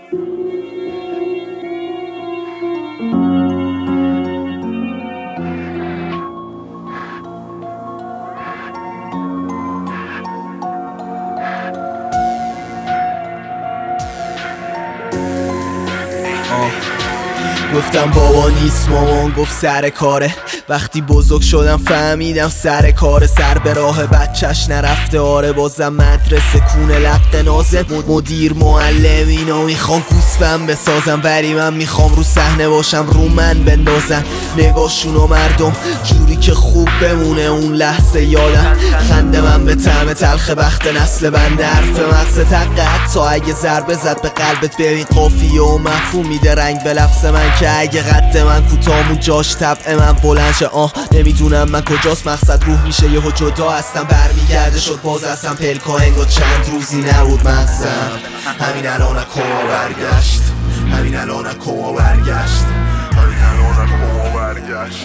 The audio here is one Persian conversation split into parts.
گفتم بابا نیست، مامان گفت سر کاره. وقتی بزرگ شدم فهمیدم سر کاره. سر به راه بچهش نرفته، آره بازم مدرسه کونه لق نازه. مدیر معلم اینا میخوام گوسفند بسازم، ولی من میخوام رو صحنه باشم، رو من بندازن نگاهشونو مردم جوری که خوب بمونه اون لحظه یادم. خنده من به طعم تلخ بخت نسل بنده، حرف مغز تقت تا اگه ضربه زد به قلبت ببین قافیه و مفهوم میده رنگ به لفظ من، که اگه قد من کوتاه و جاش طبع من بلند شه. نمیدونم من کجاست مقصد، روح میشه یهو جدا هستم، برمیگرده شد باز هستم پلکا انگار چند روزی نبود مغزم. همین الان کما برگشت، همین الان کما برگشت، همین الان کما برگشت.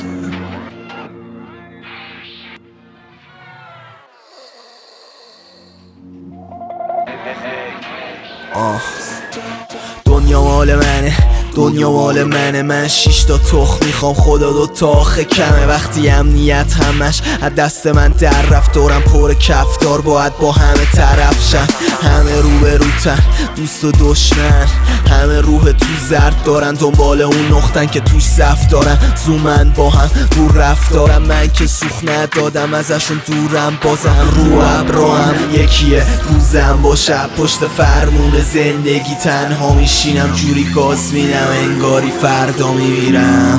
دنیا مال منه، دنیا مال منه. من 6 تا تخم میخوام، خدا 2 تا آخه کمه. وقتی امنیت همش از دست من در رفت، دورم پر کفتار باید با همه طرف شن. همه رو به روتن، دوست و دشمن، همه روح تو زرد دارن، دنبال اون نقطن که توش زفت دارن. زومن با هم رو رفتارم، من که سوخ ندادم ازشون دورم، بازم رو ابرام یکیه. روزم با شب پشت فرمون زندگی تنها میشینم، جوری گاز میدم انگاری فردا میمیرم،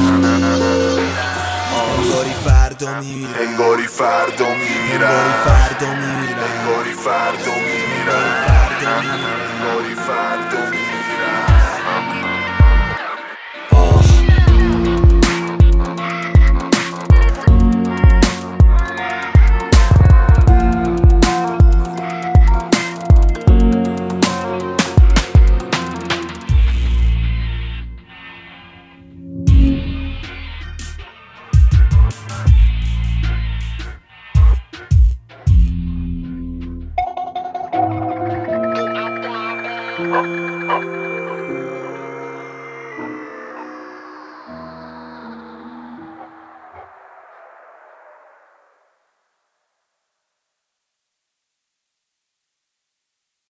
انگاری فردا میمیرم، انگاری فردا میمیرم، انگاری فردا میمیرم، انگاری فردا میمیرم.